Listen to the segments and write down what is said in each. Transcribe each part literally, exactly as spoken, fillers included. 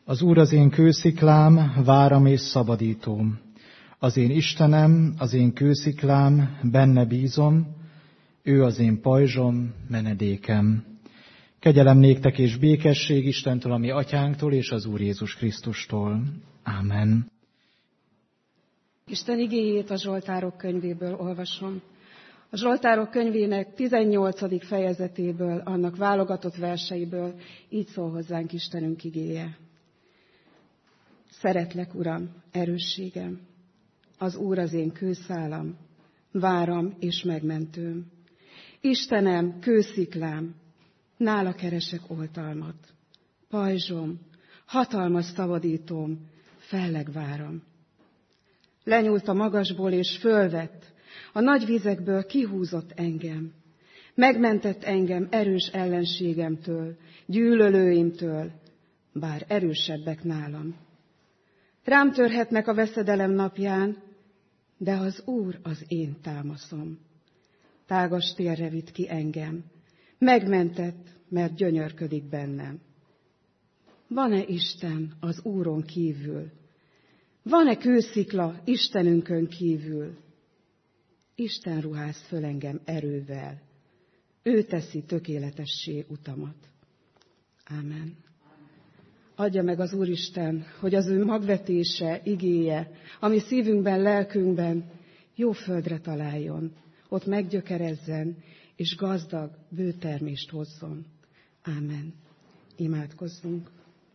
Az Úr az én kősziklám, váram és szabadítóm. Az én Istenem, az én kősziklám, benne bízom, ő az én pajzsom, menedékem. Kegyelem néktek és békesség Istentől, a mi atyánktól és az Úr Jézus Krisztustól. Ámen. Isten igéjét a Zsoltárok könyvéből olvasom. A Zsoltárok könyvének tizennyolcadik fejezetéből, annak válogatott verseiből így szól hozzánk Istenünk igéje. Szeretlek, Uram, erősségem, az Úr az én kőszálam, váram és megmentőm. Istenem, kősziklám, nála keresek oltalmat. Pajzsom, hatalmas szabadítóm, felleg váram. Lenyúlt a magasból és fölvett, a nagy vizekből kihúzott engem. Megmentett engem erős ellenségemtől, gyűlölőimtől, bár erősebbek nálam. Rám törhetnek a veszedelem napján, de az Úr az én támaszom. Tágas térre vitt ki engem, megmentett, mert gyönyörködik bennem. Van-e Isten az Úron kívül? Van-e kőszikla Istenünkön kívül? Isten ruház föl engem erővel, ő teszi tökéletessé utamat. Ámen. Adja meg az Úristen, hogy az ő magvetése, igéje, ami szívünkben, lelkünkben jó földre találjon, ott meggyökerezzen, és gazdag, bő termést hozzon. Ámen. Imádkozzunk.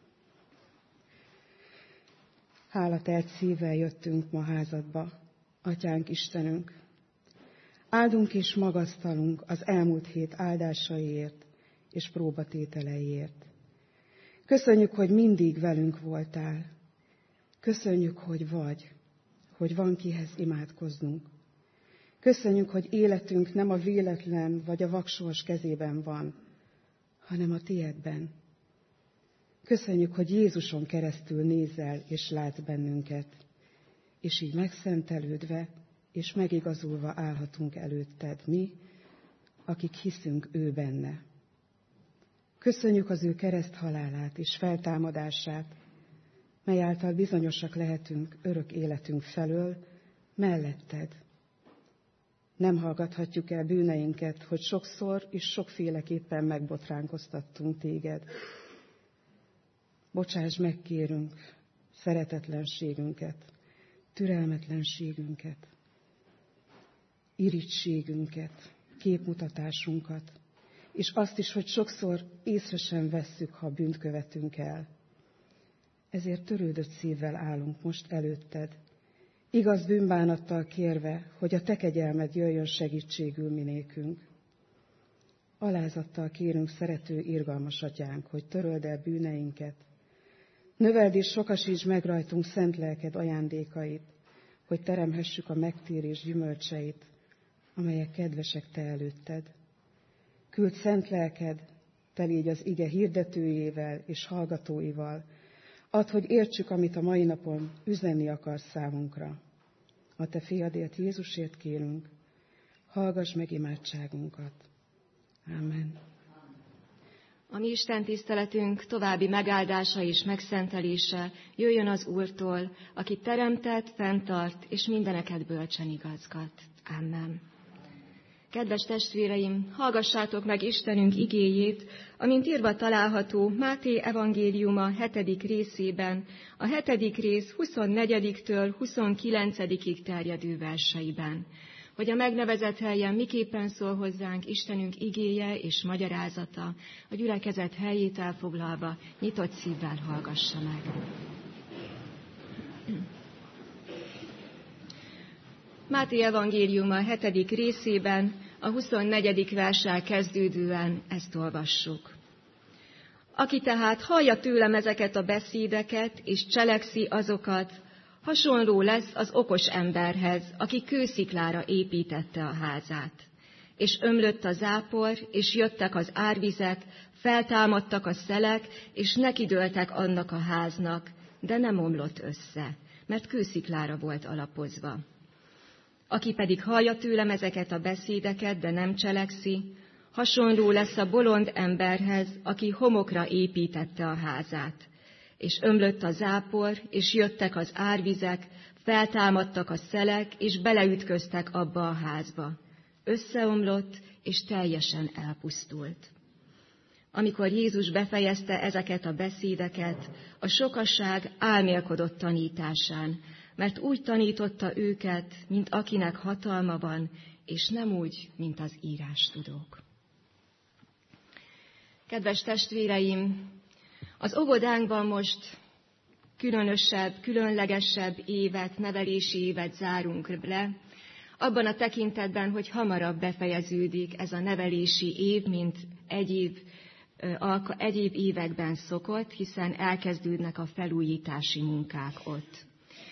Hálatelt szívvel jöttünk ma házadba, Atyánk Istenünk. Áldunk és magasztalunk az elmúlt hét áldásaiért és próbatételeiért. Köszönjük, hogy mindig velünk voltál. Köszönjük, hogy vagy, hogy van kihez imádkoznunk. Köszönjük, hogy életünk nem a véletlen vagy a vaksors kezében van, hanem a tiédben. Köszönjük, hogy Jézuson keresztül nézel és látsz bennünket, és így megszentelődve és megigazulva állhatunk előtted mi, akik hiszünk ő benne. Köszönjük az ő kereszthalálát és feltámadását, mely által bizonyosak lehetünk örök életünk felől, melletted. Nem hallgathatjuk el bűneinket, hogy sokszor és sokféleképpen megbotránkoztattunk téged. Bocsáss meg, kérünk, szeretetlenségünket, türelmetlenségünket, irigységünket, képmutatásunkat, és azt is, hogy sokszor észre sem vesszük, ha bűnt követünk el. Ezért törődött szívvel állunk most előtted, igaz bűnbánattal kérve, hogy a te kegyelmed jöjjön segítségül minékünk. Alázattal kérünk, szerető, irgalmas atyánk, hogy töröld el bűneinket, növeld és sokasítsd meg rajtunk szent lelked ajándékait, hogy teremhessük a megtérés gyümölcseit, amelyek kedvesek te előtted. Küld szent lelked, te légy az ige hirdetőjével és hallgatóival, add, hogy értsük, amit a mai napon üzenni akarsz számunkra. A te fiadért, Jézusért kérünk, hallgass meg imádságunkat. Ámen. A mi Isten tiszteletünk további megáldása és megszentelése jöjjön az Úrtól, aki teremtett, fenntart és mindeneket bölcsen igazgat. Amen. Kedves testvéreim, hallgassátok meg Istenünk igéjét, amint írva található Máté evangéliuma hetedik részében, a hetedik rész huszonnegyediktől huszonkilencedikig terjedő verseiben, hogy a megnevezett helyen miképpen szól hozzánk Istenünk igéje és magyarázata, a gyülekezet helyét elfoglalva, nyitott szívvel hallgassa meg. Máté evangéliuma hetedik részében, a huszonnegyedik verssel kezdődően ezt olvassuk. Aki tehát hallja tőlem ezeket a beszédeket, és cselekszi azokat, hasonló lesz az okos emberhez, aki kősziklára építette a házát. És ömlött a zápor, és jöttek az árvizek, feltámadtak a szelek, és nekidőltek annak a háznak, de nem omlott össze, mert kősziklára volt alapozva. Aki pedig hallja tőlem ezeket a beszédeket, de nem cselekszi, hasonló lesz a bolond emberhez, aki homokra építette a házát. és ömlött a zápor, és jöttek az árvizek, feltámadtak a szelek, és beleütköztek abba a házba. Összeomlott, és teljesen elpusztult. Amikor Jézus befejezte ezeket a beszédeket, a sokaság álmélkodott tanításán, mert úgy tanította őket, mint akinek hatalma van, és nem úgy, mint az írástudók. Kedves testvéreim, az óvodánkban most különösebb, különlegesebb évet, nevelési évet zárunk le, abban a tekintetben, hogy hamarabb befejeződik ez a nevelési év, mint egyéb, egyéb években szokott, hiszen elkezdődnek a felújítási munkák ott.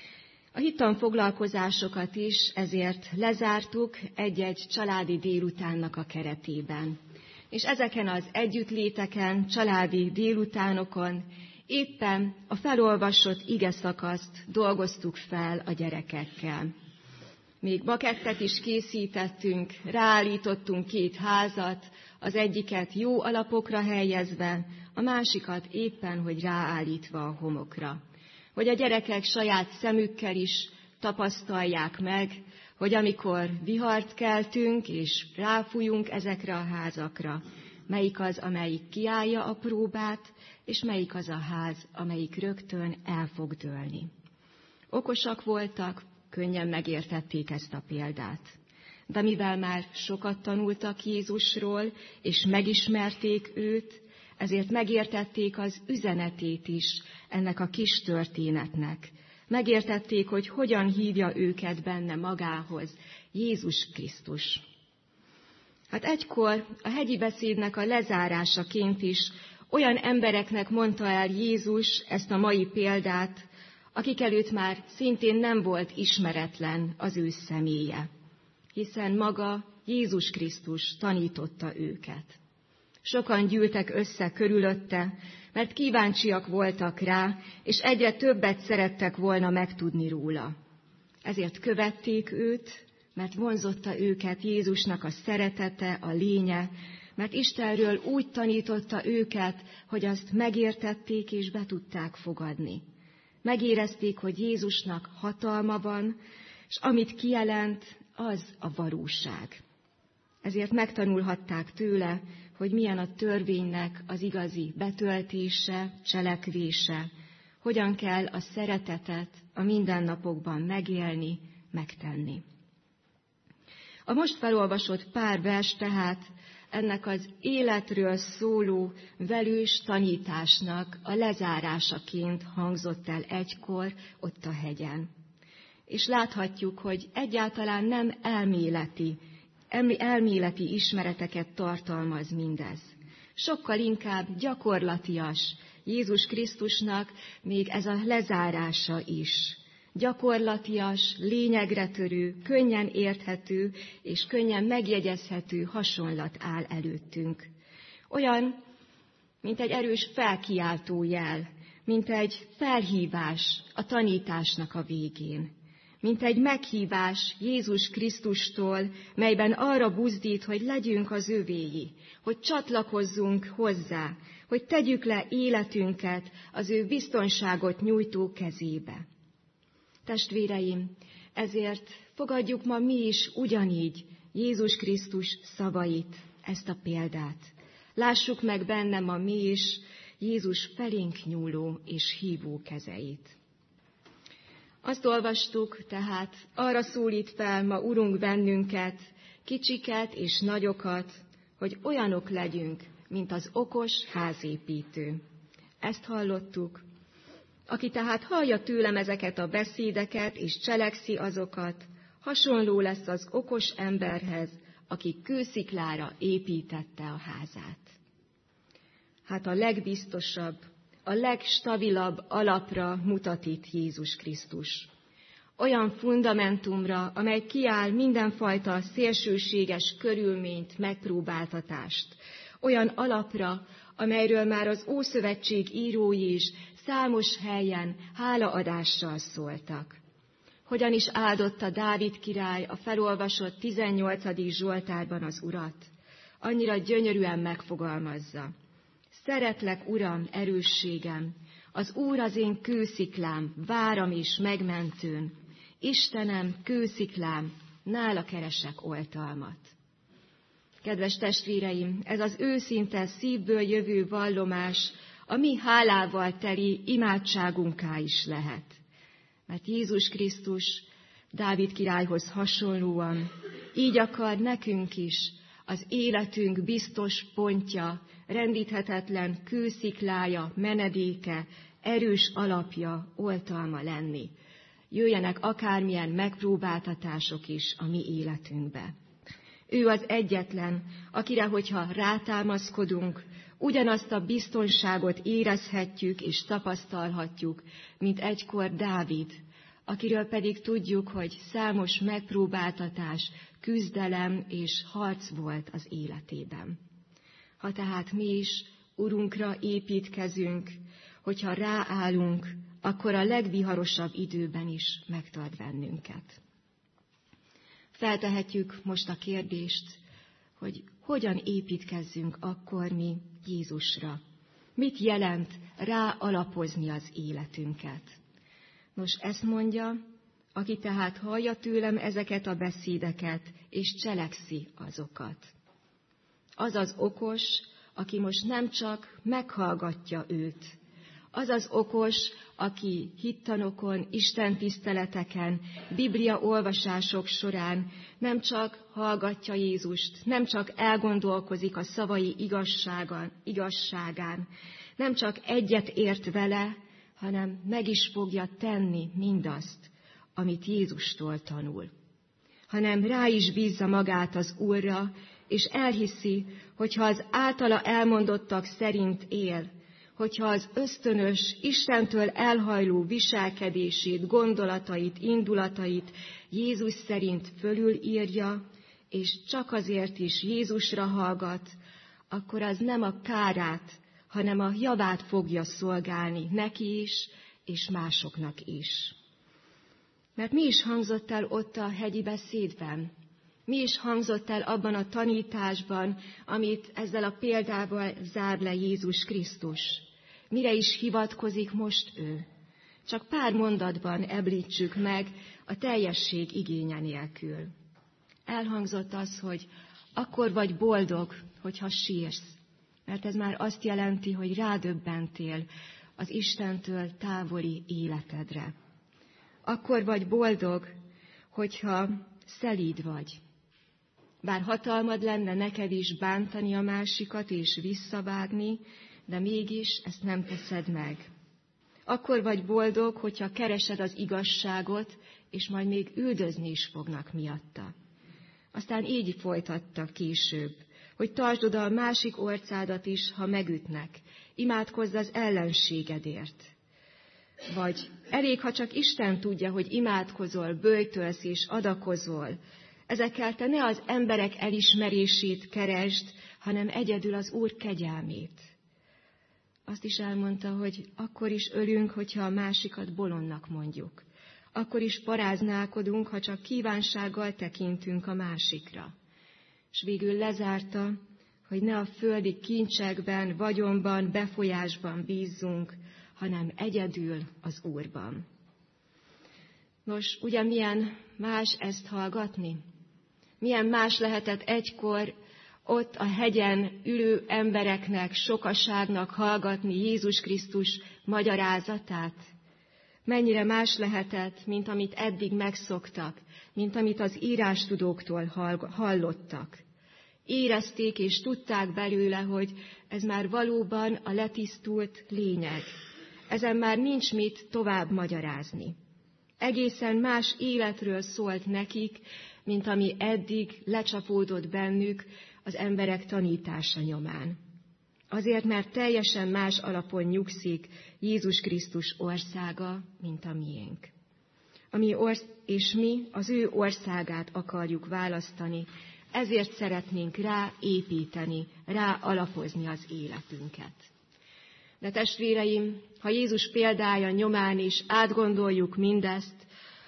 A hittanfoglalkozásokat is ezért lezártuk egy-egy családi délutánnak a keretében. És ezeken az együttléteken, családi délutánokon éppen a felolvasott igeszakaszt dolgoztuk fel a gyerekekkel. Még makettet is készítettünk, ráállítottunk két házat, az egyiket jó alapokra helyezve, a másikat éppen, hogy ráállítva a homokra. Hogy a gyerekek saját szemükkel is tapasztalják meg, hogy amikor vihart keltünk és ráfújunk ezekre a házakra, melyik az, amelyik kiállja a próbát, és melyik az a ház, amelyik rögtön el fog dőlni. Okosak voltak, könnyen megértették ezt a példát. De mivel már sokat tanultak Jézusról, és megismerték őt, ezért megértették az üzenetét is ennek a kis történetnek. Megértették, hogy hogyan hívja őket benne magához Jézus Krisztus. Hát egykor a hegyi beszédnek a lezárásaként is olyan embereknek mondta el Jézus ezt a mai példát, akik előtt már szintén nem volt ismeretlen az ő személye, hiszen maga Jézus Krisztus tanította őket. Sokan gyűltek össze körülötte, mert kíváncsiak voltak rá, és egyre többet szerettek volna megtudni róla. Ezért követték őt, mert vonzotta őket Jézusnak a szeretete, a lénye, mert Istenről úgy tanította őket, hogy azt megértették és be tudták fogadni. Megérezték, hogy Jézusnak hatalma van, és amit kijelent, az a valóság. Ezért megtanulhatták tőle, hogy milyen a törvénynek az igazi betöltése, cselekvése, hogyan kell a szeretetet a mindennapokban megélni, megtenni. A most felolvasott pár vers tehát ennek az életről szóló velős tanításnak a lezárásaként hangzott el egykor ott a hegyen. És láthatjuk, hogy egyáltalán nem elméleti, elméleti ismereteket tartalmaz mindez. Sokkal inkább gyakorlatias Jézus Krisztusnak még ez a lezárása is. Gyakorlatias, lényegre törő, könnyen érthető és könnyen megjegyezhető hasonlat áll előttünk. Olyan, mint egy erős felkiáltó jel, mint egy felhívás a tanításnak a végén, mint egy meghívás Jézus Krisztustól, melyben arra buzdít, hogy legyünk az övéi, hogy csatlakozzunk hozzá, hogy tegyük le életünket az ő biztonságot nyújtó kezébe. Testvéreim, ezért fogadjuk ma mi is ugyanígy Jézus Krisztus szavait, ezt a példát. Lássuk meg benne ma mi is Jézus felénk nyúló és hívó kezeit. Azt olvastuk, tehát arra szólít fel ma Urunk bennünket, kicsiket és nagyokat, hogy olyanok legyünk, mint az okos házépítő. Ezt hallottuk. Aki tehát hallja tőlem ezeket a beszédeket, és cselekszi azokat, hasonló lesz az okos emberhez, aki kősziklára építette a házát. Hát a legbiztosabb, a legstabilabb alapra mutat itt Jézus Krisztus. Olyan fundamentumra, amely kiáll mindenfajta szélsőséges körülményt, megpróbáltatást. Olyan alapra, amelyről már az Ószövetség írói is számos helyen hálaadással szóltak. Hogyan is áldotta Dávid király a felolvasott tizennyolcadik Zsoltárban az Urat? Annyira gyönyörűen megfogalmazza. Szeretlek, Uram, erősségem, Az Úr az én kősziklám, váram és megmentőn. Istenem, kősziklám, nála keresek oltalmat. Kedves testvéreim, ez az őszinte szívből jövő vallomás a mi hálával teli imádságunká is lehet. Mert Jézus Krisztus Dávid királyhoz hasonlóan így akar nekünk is az életünk biztos pontja, rendíthetetlen kősziklája, menedéke, erős alapja, oltalma lenni. Jöjjenek akármilyen megpróbáltatások is a mi életünkbe. Ő az egyetlen, akire, hogyha rátámaszkodunk, ugyanazt a biztonságot érezhetjük és tapasztalhatjuk, mint egykor Dávid, akiről pedig tudjuk, hogy számos megpróbáltatás, küzdelem és harc volt az életében. Ha tehát mi is Urunkra építkezünk, hogyha ráállunk, akkor a legviharosabb időben is megtart bennünket. Feltehetjük most a kérdést, hogy hogyan építkezzünk akkor mi Jézusra. Mit jelent rá alapozni az életünket? Nos, ezt mondja, aki tehát hallja tőlem ezeket a beszédeket, és cselekszi azokat. Az az okos, aki most nem csak meghallgatja őt, az az okos, aki hittanokon, istentiszteleteken, Biblia olvasások során nem csak hallgatja Jézust, nem csak elgondolkozik a szavai igazságán, igazságán, nem csak egyet ért vele, hanem meg is fogja tenni mindazt, amit Jézustól tanul. Hanem rá is bízza magát az Úrra, és elhiszi, hogyha az általa elmondottak szerint él, hogyha az ösztönös, Istentől elhajló viselkedését, gondolatait, indulatait Jézus szerint fölülírja, és csak azért is Jézusra hallgat, akkor az nem a kárát, hanem a javát fogja szolgálni neki is, és másoknak is. Mert mi is hangzott el ott a hegyi beszédben? Mi is hangzott el abban a tanításban, amit ezzel a példával zár le Jézus Krisztus? Mire is hivatkozik most ő? Csak pár mondatban említsük meg a teljesség igénye nélkül. Elhangzott az, hogy akkor vagy boldog, hogyha sírsz, mert ez már azt jelenti, hogy rádöbbentél az Istentől távoli életedre. Akkor vagy boldog, hogyha szelíd vagy. Bár hatalmad lenne neked is bántani a másikat és visszavágni, de mégis ezt nem teszed meg. Akkor vagy boldog, hogyha keresed az igazságot, és majd még üldözni is fognak miatta. Aztán így folytatta később, hogy tartsd oda a másik orcádat is, ha megütnek, imádkozz az ellenségedért. Vagy elég, ha csak Isten tudja, hogy imádkozol, böjtölsz és adakozol. Ezekkel te ne az emberek elismerését keresd, hanem egyedül az Úr kegyelmét. Azt is elmondta, hogy akkor is ölünk, hogyha a másikat bolondnak mondjuk. Akkor is paráználkodunk, ha csak kívánsággal tekintünk a másikra. És végül lezárta, hogy ne a földi kincsekben, vagyonban, befolyásban bízzunk, hanem egyedül az Úrban. Nos, ugye milyen más ezt hallgatni? Milyen más lehetett egykor ott a hegyen ülő embereknek, sokaságnak hallgatni Jézus Krisztus magyarázatát? Mennyire más lehetett, mint amit eddig megszoktak, mint amit az írástudóktól hallottak. Érezték és tudták belőle, hogy ez már valóban a letisztult lényeg. Ezen már nincs mit tovább magyarázni. Egészen más életről szólt nekik, mint ami eddig lecsapódott bennük az emberek tanítása nyomán. Azért, mert teljesen más alapon nyugszik Jézus Krisztus országa, mint a miénk. Ami orsz- és mi az ő országát akarjuk választani, ezért szeretnénk rá építeni, rá alapozni az életünket. De testvéreim, ha Jézus példája nyomán is átgondoljuk mindezt,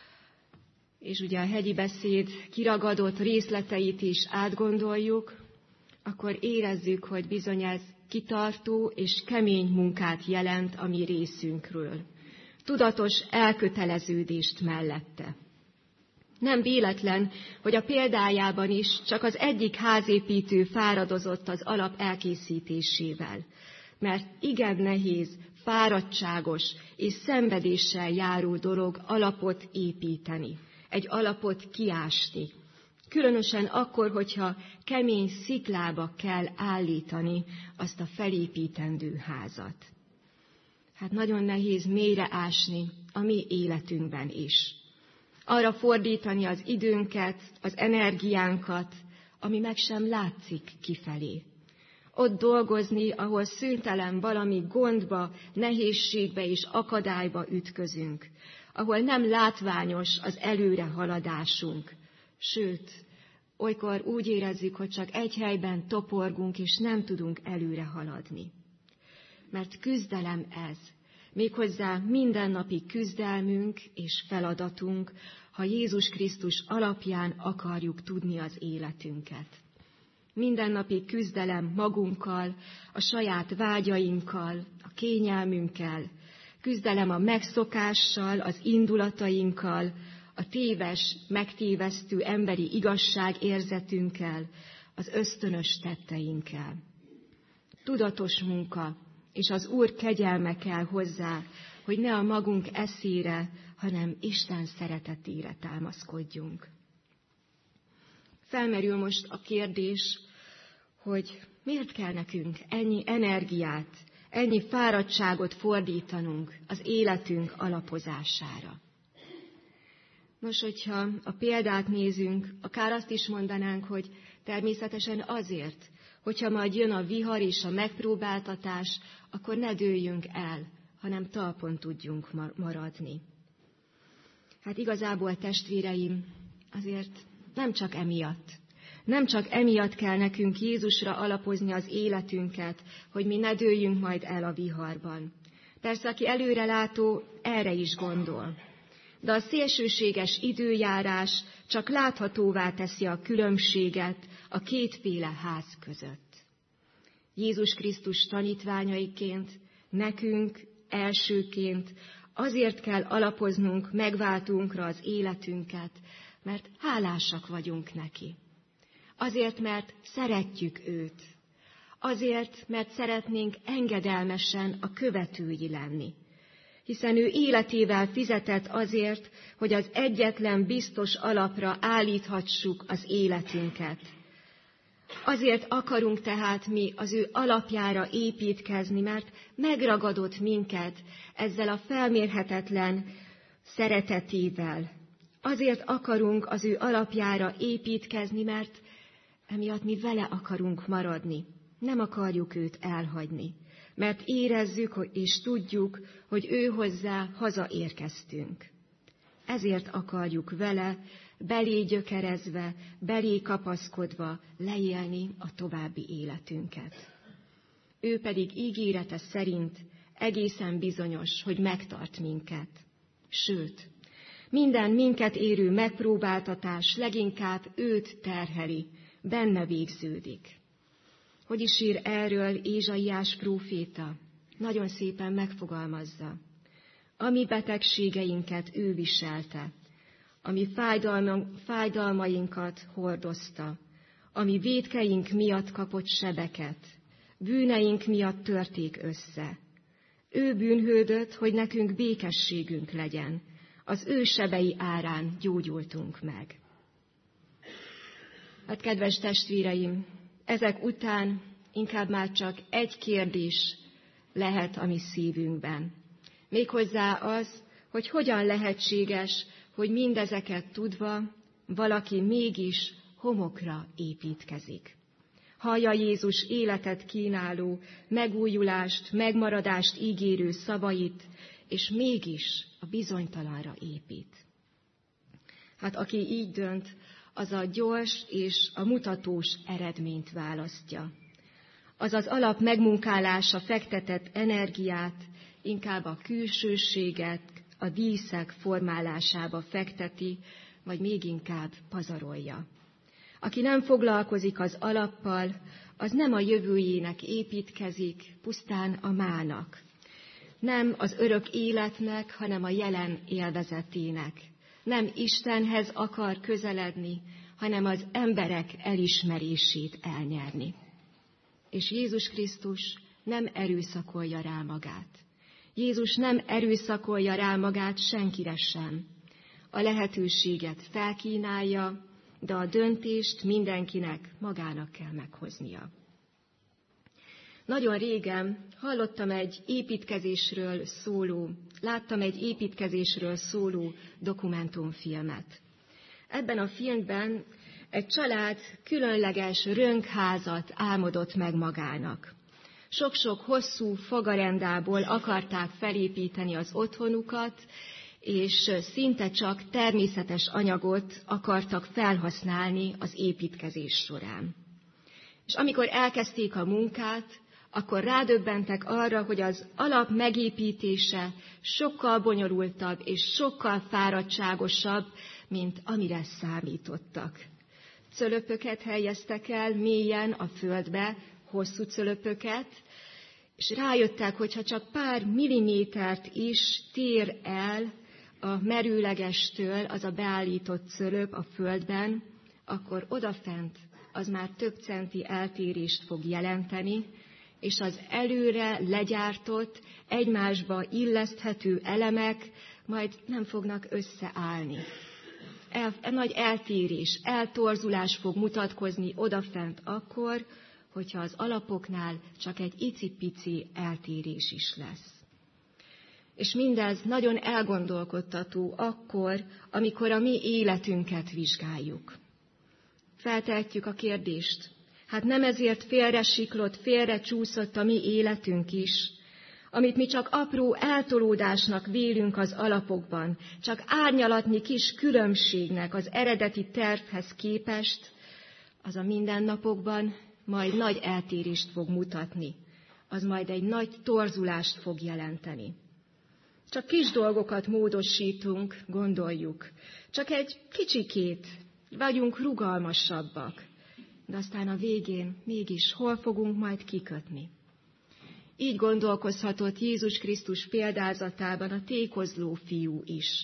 és ugye a hegyi beszéd kiragadott részleteit is átgondoljuk, akkor érezzük, hogy bizony ez kitartó és kemény munkát jelent a mi részünkről. Tudatos elköteleződést mellette. Nem véletlen, hogy a példájában is csak az egyik házépítő fáradozott az alap elkészítésével, mert igen nehéz, fáradtságos és szenvedéssel járó dolog alapot építeni, egy alapot kiásni. Különösen akkor, hogyha kemény sziklába kell állítani azt a felépítendő házat. Hát nagyon nehéz mélyre ásni a mi életünkben is. Arra fordítani az időnket, az energiánkat, ami meg sem látszik kifelé. Ott dolgozni, ahol szüntelen valami gondba, nehézségbe és akadályba ütközünk, ahol nem látványos az előrehaladásunk. Sőt, olykor úgy érezzük, hogy csak egy helyben toporgunk, és nem tudunk előre haladni. Mert küzdelem ez, méghozzá mindennapi küzdelmünk és feladatunk, ha Jézus Krisztus alapján akarjuk tudni az életünket. Mindennapi küzdelem magunkkal, a saját vágyainkkal, a kényelmünkkel, küzdelem a megszokással, az indulatainkkal, a téves, megtévesztő emberi igazságérzetünkkel, az ösztönös tetteinkkel. Tudatos munka, és az Úr kegyelme kell hozzá, hogy ne a magunk eszére, hanem Isten szeretetére támaszkodjunk. Felmerül most a kérdés, hogy miért kell nekünk ennyi energiát, ennyi fáradtságot fordítanunk az életünk alapozására. Nos, hogyha a példát nézünk, akár azt is mondanánk, hogy természetesen azért, hogyha majd jön a vihar és a megpróbáltatás, akkor ne dőljünk el, hanem talpon tudjunk maradni. Hát igazából, testvéreim, azért nem csak emiatt. Nem csak emiatt kell nekünk Jézusra alapozni az életünket, hogy mi ne dőljünk majd el a viharban. Persze, aki előrelátó, erre is gondol. De a szélsőséges időjárás csak láthatóvá teszi a különbséget a kétféle ház között. Jézus Krisztus tanítványaiként, nekünk elsőként azért kell alapoznunk megváltunkra az életünket, mert hálásak vagyunk neki. Azért, mert szeretjük őt. Azért, mert szeretnénk engedelmesen a követői lenni. Hiszen ő életével fizetett azért, hogy az egyetlen biztos alapra állíthassuk az életünket. Azért akarunk tehát mi az ő alapjára építkezni, mert megragadott minket ezzel a felmérhetetlen szeretetével. Azért akarunk az ő alapjára építkezni, mert emiatt mi vele akarunk maradni. Nem akarjuk őt elhagyni, mert érezzük és tudjuk, hogy ő hozzá hazaérkeztünk. Ezért akarjuk vele, belé gyökerezve, belé kapaszkodva leélni a további életünket. Ő pedig ígérete szerint egészen bizonyos, hogy megtart minket. Sőt, minden minket érő megpróbáltatás leginkább őt terheli, benne végződik. Hogy is ír erről Ézsaiás próféta? Nagyon szépen megfogalmazza. A mi betegségeinket ő viselte, a mi fájdalmainkat hordozta, a mi vétkeink miatt kapott sebeket, bűneink miatt törték össze. Ő bűnhődött, hogy nekünk békességünk legyen, az ő sebei árán gyógyultunk meg. Hát, kedves testvéreim, ezek után inkább már csak egy kérdés lehet a mi szívünkben. Méghozzá az, hogy hogyan lehetséges, hogy mindezeket tudva valaki mégis homokra építkezik. Hallja Jézus életet kínáló, megújulást, megmaradást ígérő szavait, és mégis a bizonytalanra épít. Hát aki így dönt, az a gyors és a mutatós eredményt választja. Az az alap megmunkálása fektetett energiát inkább a külsőséget, a díszek formálásába fekteti, vagy még inkább pazarolja. Aki nem foglalkozik az alappal, az nem a jövőjének építkezik, pusztán a mának. Nem az örök életnek, hanem a jelen élvezetének. Nem Istenhez akar közeledni, hanem az emberek elismerését elnyerni. És Jézus Krisztus nem erőszakolja rá magát. Jézus nem erőszakolja rá magát senkire sem. A lehetőséget felkínálja, de a döntést mindenkinek magának kell meghoznia. Nagyon régen hallottam egy építkezésről szóló, láttam egy építkezésről szóló dokumentumfilmet. Ebben a filmben egy család különleges rönkházat álmodott meg magának. Sok-sok hosszú fagarendából akarták felépíteni az otthonukat, és szinte csak természetes anyagot akartak felhasználni az építkezés során. És amikor elkezdték a munkát, akkor rádöbbentek arra, hogy az alap megépítése sokkal bonyolultabb és sokkal fáradtságosabb, mint amire számítottak. Cölöpöket helyeztek el mélyen a földbe, hosszú cölöpöket, és rájöttek, hogy ha csak pár millimétert is tér el a merőlegestől az a beállított cölöp a földben, akkor odafent az már több centi eltérést fog jelenteni, és az előre legyártott, egymásba illeszthető elemek majd nem fognak összeállni. El, nagy eltérés, eltorzulás fog mutatkozni odafent akkor, hogyha az alapoknál csak egy icipici eltérés is lesz. És mindez nagyon elgondolkodtató akkor, amikor a mi életünket vizsgáljuk. Feltehetjük a kérdést, hát nem ezért félresiklott, félrecsúszott a mi életünk is, amit mi csak apró eltolódásnak vélünk az alapokban, csak árnyalatnyi kis különbségnek az eredeti tervhez képest, az a mindennapokban majd nagy eltérést fog mutatni, az majd egy nagy torzulást fog jelenteni. Csak kis dolgokat módosítunk, gondoljuk, csak egy kicsikét vagyunk rugalmasabbak, de aztán a végén mégis hol fogunk majd kikötni. Így gondolkozhatott Jézus Krisztus példázatában a tékozló fiú is.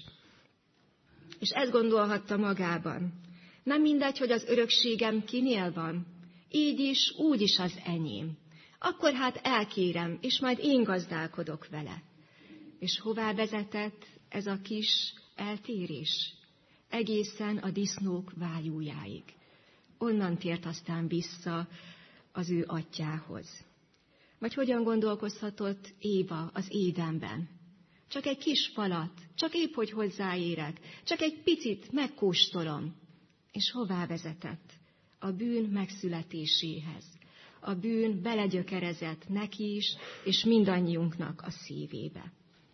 És ezt gondolhatta magában. Nem mindegy, hogy az örökségem kinél van, így is, úgy is az enyém. Akkor hát elkérem, és majd én gazdálkodok vele. És hová vezetett ez a kis eltérés? Egészen a disznók vájújáig. Onnan tért aztán vissza az ő atyjához. Vagy hogyan gondolkozhatott Éva az Édenben? Csak egy kis falat, csak épp hogy hozzáérek, csak egy picit megkóstolom. És hová vezetett? A bűn megszületéséhez. A bűn belegyökerezett neki is, és mindannyiunknak a szívébe.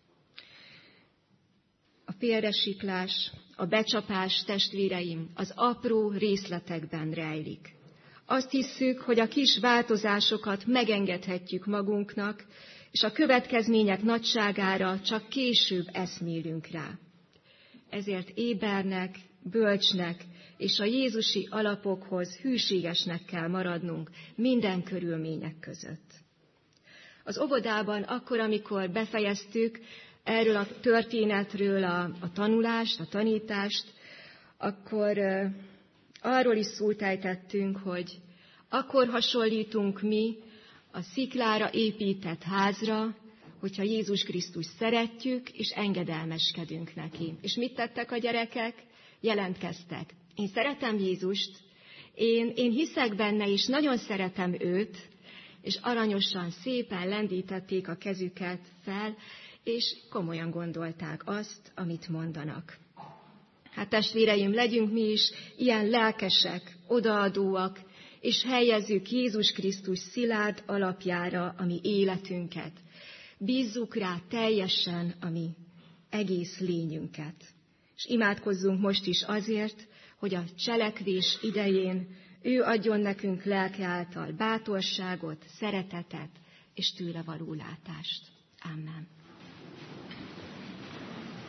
A félresiklás, a becsapás, testvéreim, az apró részletekben rejlik. Azt hisszük, hogy a kis változásokat megengedhetjük magunknak, és a következmények nagyságára csak később eszmélünk rá. Ezért ébernek, bölcsnek és a jézusi alapokhoz hűségesnek kell maradnunk minden körülmények között. Az óvodában akkor, amikor befejeztük erről a történetről a, a tanulást, a tanítást, akkor uh, arról is szót ejtettünk, hogy akkor hasonlítunk mi a sziklára épített házra, hogyha Jézus Krisztus szeretjük, és engedelmeskedünk neki. És mit tettek a gyerekek? Jelentkeztek. Én szeretem Jézust, én, én hiszek benne, és nagyon szeretem őt, és aranyosan, szépen lendítették a kezüket fel, és komolyan gondolták azt, amit mondanak. Hát testvéreim, legyünk mi is ilyen lelkesek, odaadóak, és helyezzük Jézus Krisztus szilárd alapjára a mi életünket. Bízzuk rá teljesen a mi egész lényünket. És imádkozzunk most is azért, hogy a cselekvés idején ő adjon nekünk lelke által bátorságot, szeretetet és tőle való látást. Amen.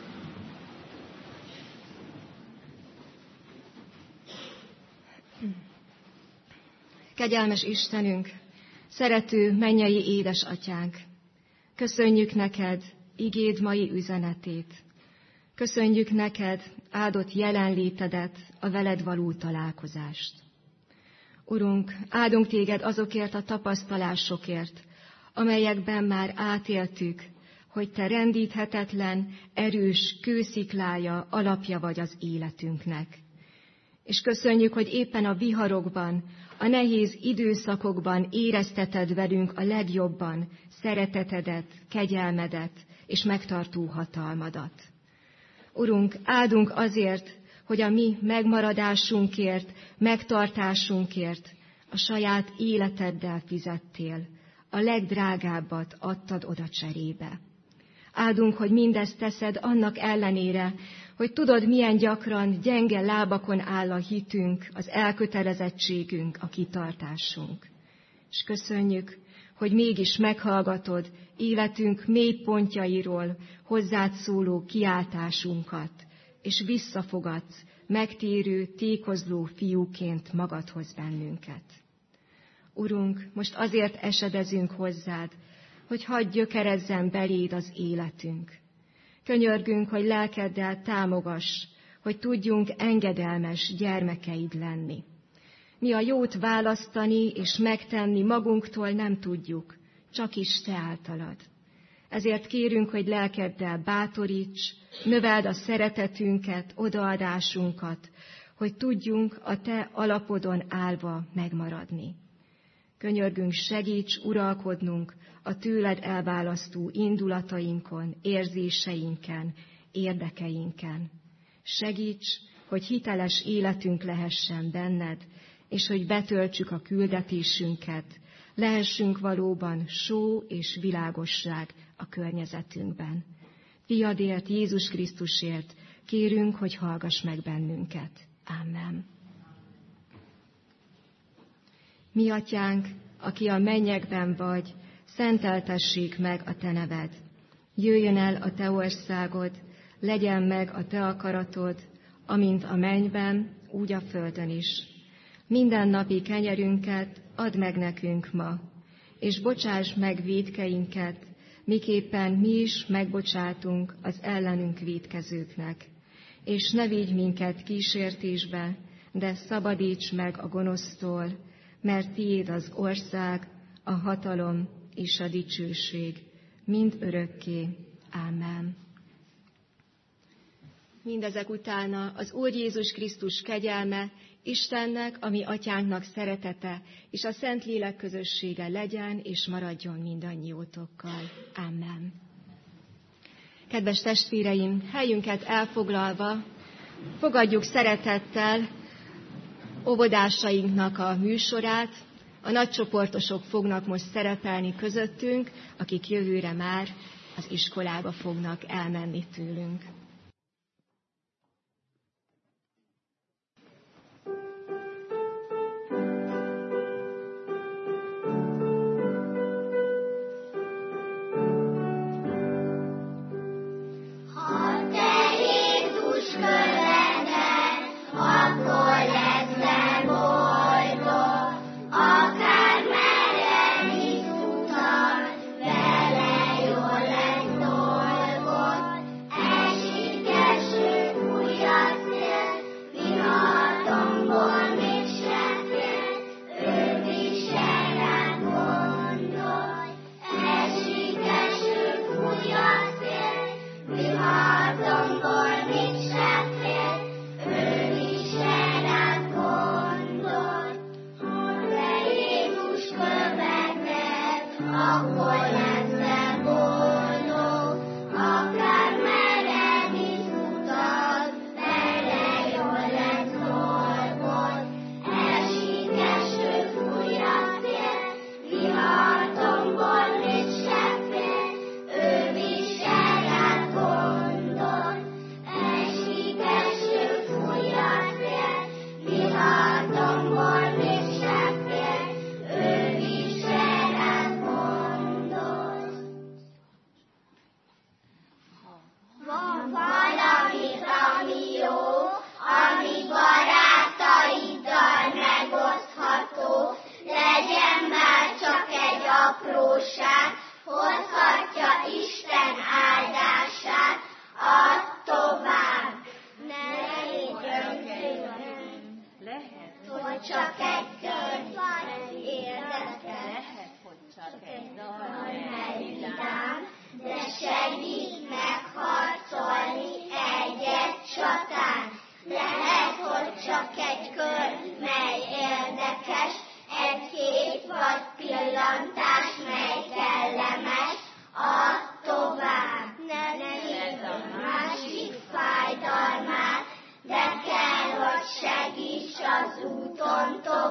Mm. Kegyelmes Istenünk, szerető mennyei édesatyánk, köszönjük neked igéd mai üzenetét. Köszönjük neked áldott jelenlétedet, a veled való találkozást. Urunk, áldunk téged azokért a tapasztalásokért, amelyekben már átéltük, hogy te rendíthetetlen, erős kősziklája, alapja vagy az életünknek. És köszönjük, hogy éppen a viharokban, a nehéz időszakokban érezteted velünk a legjobban szeretetedet, kegyelmedet és megtartó hatalmadat. Urunk, áldunk azért, hogy a mi megmaradásunkért, megtartásunkért a saját életeddel fizettél, a legdrágábbat adtad oda cserébe. Áldunk, hogy mindezt teszed annak ellenére, hogy tudod, milyen gyakran gyenge lábakon áll a hitünk, az elkötelezettségünk, a kitartásunk. És köszönjük, hogy mégis meghallgatod életünk mély pontjairól hozzád szóló kiáltásunkat, és visszafogadsz megtérő, tékozló fiúként magadhoz bennünket. Urunk, most azért esedezünk hozzád, hogy hadd gyökerezzen beléd az életünk. Könyörgünk, hogy lelkeddel támogass, hogy tudjunk engedelmes gyermekeid lenni. Mi a jót választani és megtenni magunktól nem tudjuk, csak is te általad. Ezért kérünk, hogy lelkeddel bátoríts, növeld a szeretetünket, odaadásunkat, hogy tudjunk a te alapodon állva megmaradni. Könyörgünk, segíts uralkodnunk a tőled elválasztó indulatainkon, érzéseinken, érdekeinken. Segíts, hogy hiteles életünk lehessen benned, és hogy betöltsük a küldetésünket, lehessünk valóban só és világosság a környezetünkben. Fiadért, Jézus Krisztusért kérünk, hogy hallgass meg bennünket. Amen. Mi atyánk, aki a mennyekben vagy, szenteltessék meg a te neved. Jöjjön el a te országod, legyen meg a te akaratod, amint a mennyben, úgy a földön is. Mindennapi kenyerünket add meg nekünk ma, és bocsáss meg vétkeinket, miképpen mi is megbocsátunk az ellenünk vétkezőknek. És ne vigy minket kísértésbe, de szabadíts meg a gonosztól, mert tiéd az ország, a hatalom és a dicsőség, mind örökké. Ámen. Mindezek utána az Úr Jézus Krisztus kegyelme, Istennek, a mi atyánknak szeretete, és a Szentlélek közössége legyen és maradjon mindannyiótokkal. Amen. Kedves testvéreim, helyünket elfoglalva, fogadjuk szeretettel óvodásainknak a műsorát. A nagycsoportosok fognak most szerepelni közöttünk, akik jövőre már az iskolába fognak elmenni tőlünk. Vele jól lesz dolgod, esik az úton tovább.